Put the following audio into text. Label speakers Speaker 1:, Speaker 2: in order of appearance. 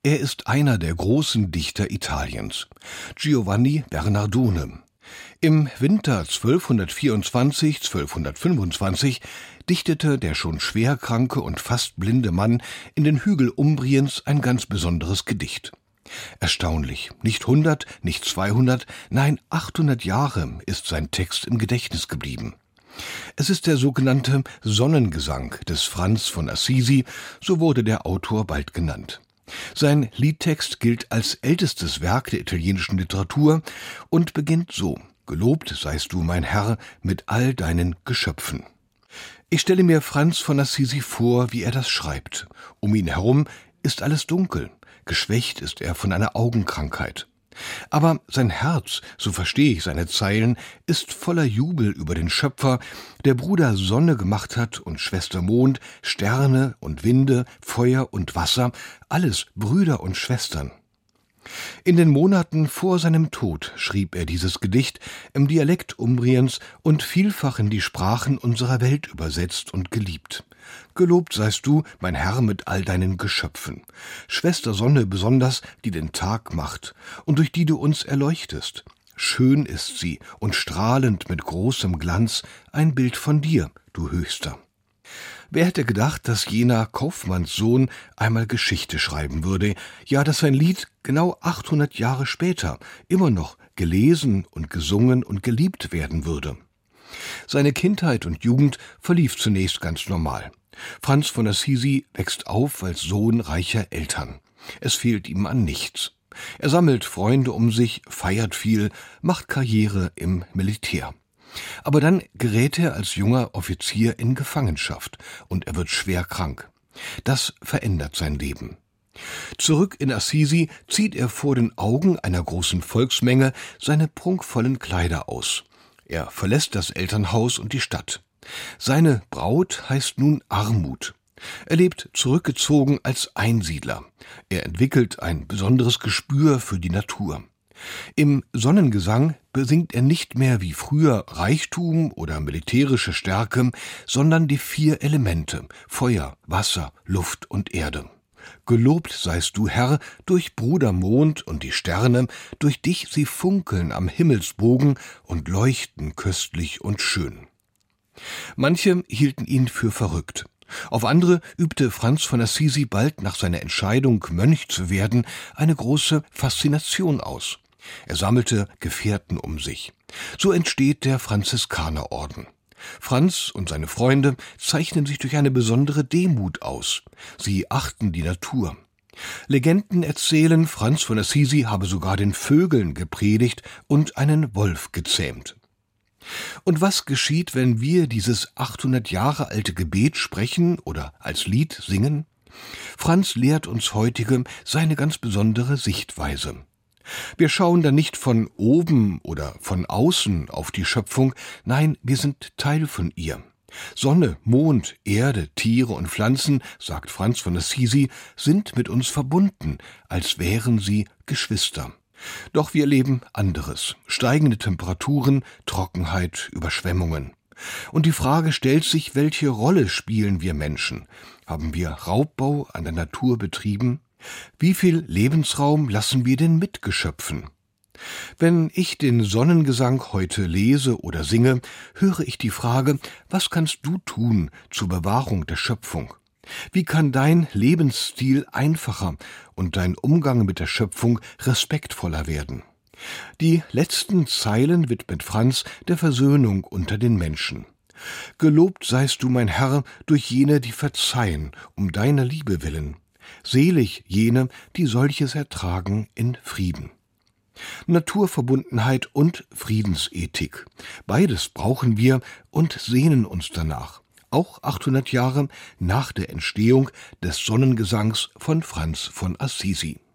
Speaker 1: Er ist einer der großen Dichter Italiens, Giovanni Bernardone. Im Winter 1224/1225 dichtete der schon schwerkranke und fast blinde Mann in den Hügeln Umbriens ein ganz besonderes Gedicht. Erstaunlich, nicht 100, nicht 200, nein 800 Jahre ist sein Text im Gedächtnis geblieben. Es ist der sogenannte Sonnengesang des Franz von Assisi, so wurde der Autor bald genannt. Sein Liedtext gilt als ältestes Werk der italienischen Literatur und beginnt so: Gelobt seist du, mein Herr, mit all deinen Geschöpfen. Ich stelle mir Franz von Assisi vor, wie er das schreibt. Um ihn herum ist alles dunkel, geschwächt ist er von einer Augenkrankheit. Aber sein Herz, so verstehe ich seine Zeilen, ist voller Jubel über den Schöpfer, der Bruder Sonne gemacht hat und Schwester Mond, Sterne und Winde, Feuer und Wasser, alles Brüder und Schwestern. In den Monaten vor seinem Tod schrieb er dieses Gedicht im Dialekt Umbriens und vielfach in die Sprachen unserer Welt übersetzt und geliebt. Gelobt seist du, mein Herr, mit all deinen Geschöpfen. Schwester Sonne besonders, die den Tag macht und durch die du uns erleuchtest. Schön ist sie und strahlend mit großem Glanz, ein Bild von dir, du Höchster. Wer hätte gedacht, dass jener Kaufmannssohn einmal Geschichte schreiben würde, ja, dass sein Lied genau 800 Jahre später immer noch gelesen und gesungen und geliebt werden würde. Seine Kindheit und Jugend verlief zunächst ganz normal. Franz von Assisi wächst auf als Sohn reicher Eltern. Es fehlt ihm an nichts. Er sammelt Freunde um sich, feiert viel, macht Karriere im Militär. Aber dann gerät er als junger Offizier in Gefangenschaft und er wird schwer krank. Das verändert sein Leben. Zurück in Assisi zieht er vor den Augen einer großen Volksmenge seine prunkvollen Kleider aus. Er verlässt das Elternhaus und die Stadt. Seine Braut heißt nun Armut. Er lebt zurückgezogen als Einsiedler. Er entwickelt ein besonderes Gespür für die Natur. Im Sonnengesang besingt er nicht mehr wie früher Reichtum oder militärische Stärke, sondern die 4 Elemente: Feuer, Wasser, Luft und Erde. Gelobt seist du, Herr, durch Bruder Mond und die Sterne, durch dich sie funkeln am Himmelsbogen und leuchten köstlich und schön. Manche hielten ihn für verrückt. Auf andere übte Franz von Assisi bald nach seiner Entscheidung, Mönch zu werden, eine große Faszination aus. Er sammelte Gefährten um sich. So entsteht der Franziskanerorden. Franz und seine Freunde zeichnen sich durch eine besondere Demut aus. Sie achten die Natur. Legenden erzählen, Franz von Assisi habe sogar den Vögeln gepredigt und einen Wolf gezähmt. Und was geschieht, wenn wir dieses 800 Jahre alte Gebet sprechen oder als Lied singen? Franz lehrt uns heutige seine ganz besondere Sichtweise. Wir schauen da nicht von oben oder von außen auf die Schöpfung, nein, wir sind Teil von ihr. Sonne, Mond, Erde, Tiere und Pflanzen, sagt Franz von Assisi, sind mit uns verbunden, als wären sie Geschwister. Doch wir erleben anderes: steigende Temperaturen, Trockenheit, Überschwemmungen. Und die Frage stellt sich, welche Rolle spielen wir Menschen? Haben wir Raubbau an der Natur betrieben? Wie viel Lebensraum lassen wir den Mitgeschöpfen? Wenn ich den Sonnengesang heute lese oder singe, höre ich die Frage: Was kannst du tun zur Bewahrung der Schöpfung? Wie kann dein Lebensstil einfacher und dein Umgang mit der Schöpfung respektvoller werden? Die letzten Zeilen widmet Franz der Versöhnung unter den Menschen. Gelobt seist du, mein Herr, durch jene, die verzeihen, um deiner Liebe willen. Selig jene, die solches ertragen in Frieden. Naturverbundenheit und Friedensethik. Beides brauchen wir und sehnen uns danach. Auch 800 Jahre nach der Entstehung des Sonnengesangs von Franz von Assisi.